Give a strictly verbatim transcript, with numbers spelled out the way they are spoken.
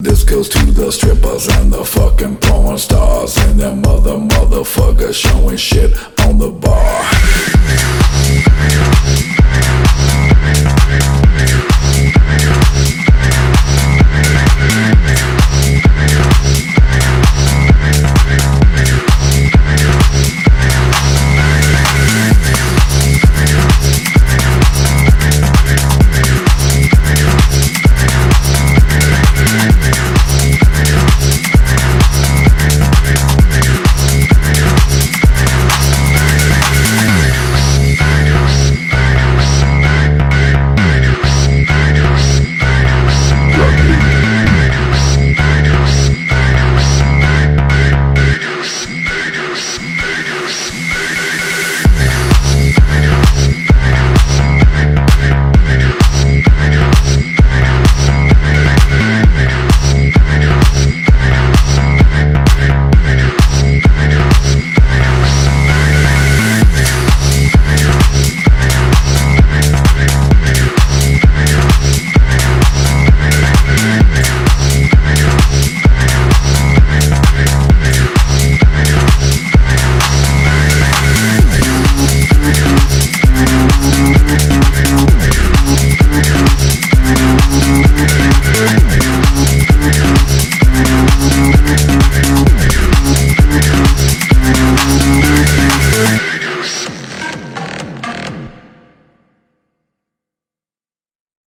This goes to the strippers and the fucking porn stars and their mother motherfuckers showing shit on the bar.